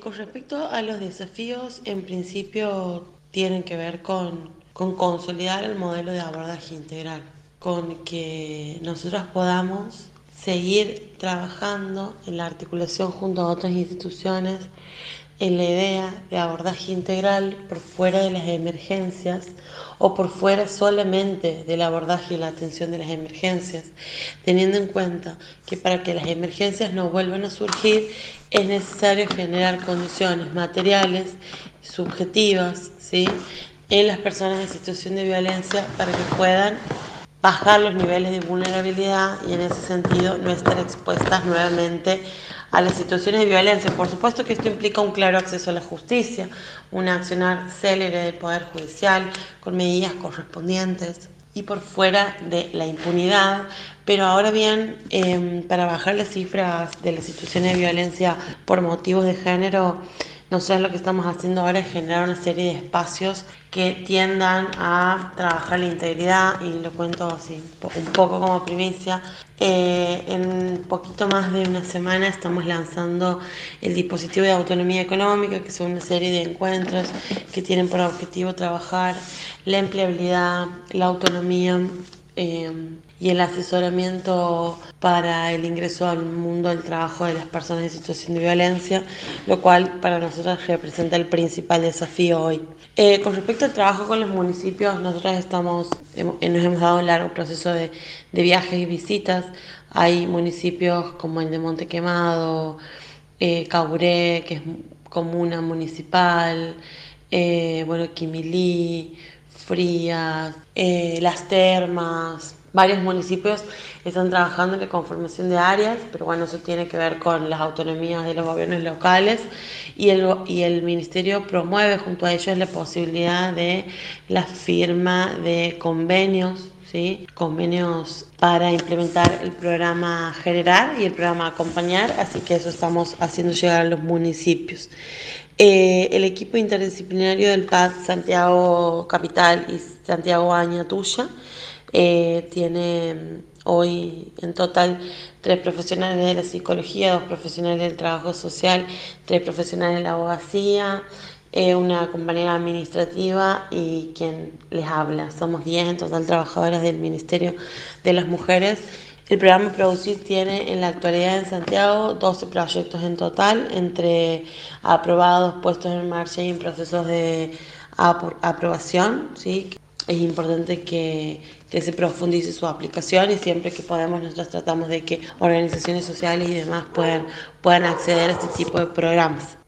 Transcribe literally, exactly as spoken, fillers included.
con respecto a los desafíos, en principio tienen que ver con, con consolidar el modelo de abordaje integral, con que nosotros podamos seguir trabajando en la articulación junto a otras instituciones en la idea de abordaje integral por fuera de las emergencias o por fuera solamente del abordaje y la atención de las emergencias, teniendo en cuenta que para que las emergencias no vuelvan a surgir es necesario generar condiciones materiales, subjetivas, ¿sí?, en las personas en situación de violencia para que puedan bajar los niveles de vulnerabilidad y en ese sentido no estar expuestas nuevamente a las situaciones de violencia. Por supuesto que esto implica un claro acceso a la justicia, un accionar célere del Poder Judicial con medidas correspondientes y por fuera de la impunidad. Pero ahora bien, eh, para bajar las cifras de las situaciones de violencia por motivos de género, nosotros lo que estamos haciendo ahora es generar una serie de espacios que tiendan a trabajar la integridad, y lo cuento así un poco como primicia. Eh, en un poquito más de una semana estamos lanzando el dispositivo de autonomía económica, que son una serie de encuentros que tienen por objetivo trabajar la empleabilidad, la autonomía, eh, y el asesoramiento para el ingreso al mundo del trabajo de las personas en situación de violencia, lo cual para nosotros representa el principal desafío hoy. Eh, con respecto al trabajo con los municipios, nosotros estamos, hemos, nos hemos dado un largo proceso de, de viajes y visitas. Hay municipios como el de Monte Quemado, eh, Caburé, que es comuna municipal, eh, bueno, Quimilí, Frías, eh, Las Termas. Varios municipios están trabajando en la conformación de áreas, pero bueno, eso tiene que ver con las autonomías de los gobiernos locales, y el, y el Ministerio promueve junto a ellos la posibilidad de la firma de convenios, ¿sí?, convenios para implementar el programa Generar y el programa Acompañar, así que eso estamos haciendo llegar a los municipios. Eh, el equipo interdisciplinario del P A D Santiago Capital y Santiago Añatuya eh, tiene hoy en total tres profesionales de la psicología, dos profesionales del trabajo social, tres profesionales de la abogacía, eh, una compañera administrativa y quien les habla. Somos diez en total trabajadoras del Ministerio de las Mujeres. El programa Producir tiene en la actualidad en Santiago doce proyectos en total, entre aprobados, puestos en marcha y en procesos de aprobación, ¿sí? Es importante que, que se profundice su aplicación, y siempre que podemos nosotros tratamos de que organizaciones sociales y demás puedan, puedan acceder a este tipo de programas.